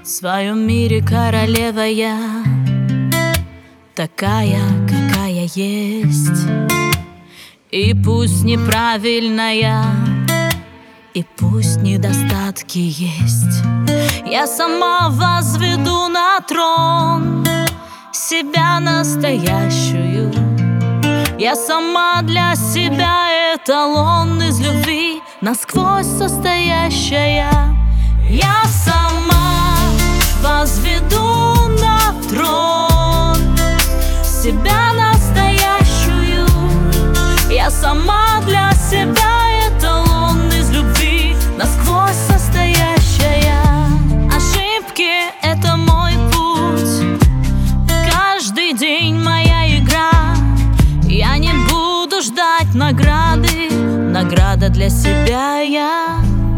В своем мире королева я, такая, какая есть. И пусть неправильная, и пусть недостатки есть, я сама возведу на трон себя настоящую. Я сама для себя эталон из любви, насквозь состоящая. Я сама возведу на трон себя настоящую. Я сама для себя эталон из любви, насквозь состоящая. Ошибки — это мой путь, каждый день моя игра. Я не буду ждать награды, награда для себя я.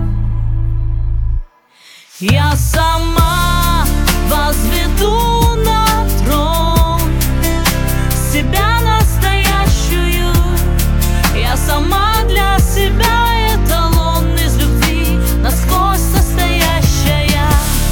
Я сама возведу на трон себя настоящую. Я сама для себя эталон из любви, насквозь состоящая.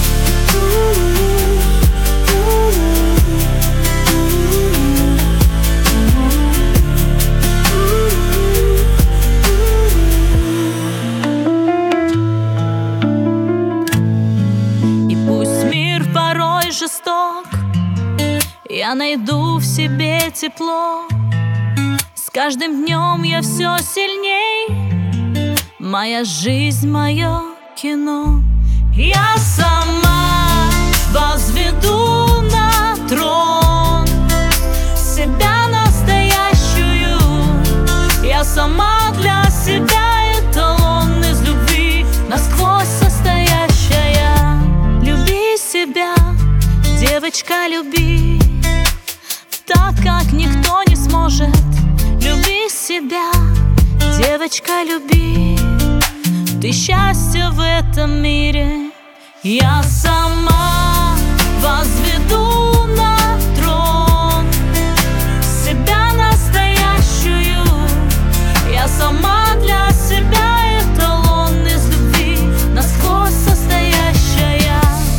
Жесток, я найду в себе тепло. С каждым днем я все сильней. Моя жизнь, мое кино. Я сама возведу на трон себя настоящую. Я сама для себя эталон из любви, насквозь состоящая. Люби себя, девочка, люби, так как никто не сможет. Люби себя, девочка, люби, ты счастье в этом мире. Я сама возведу на трон себя настоящую. Я сама для себя эталон из любви, насквозь состоящая.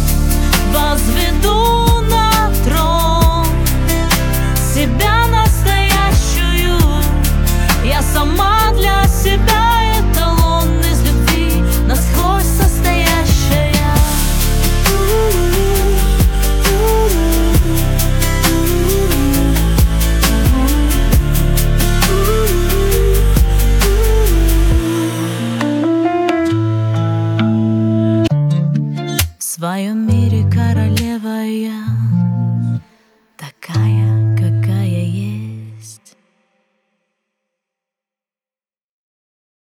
Возведу на трон себя настоящую. Я сама для себя эталон из любви, насквозь состоящая. В своем мире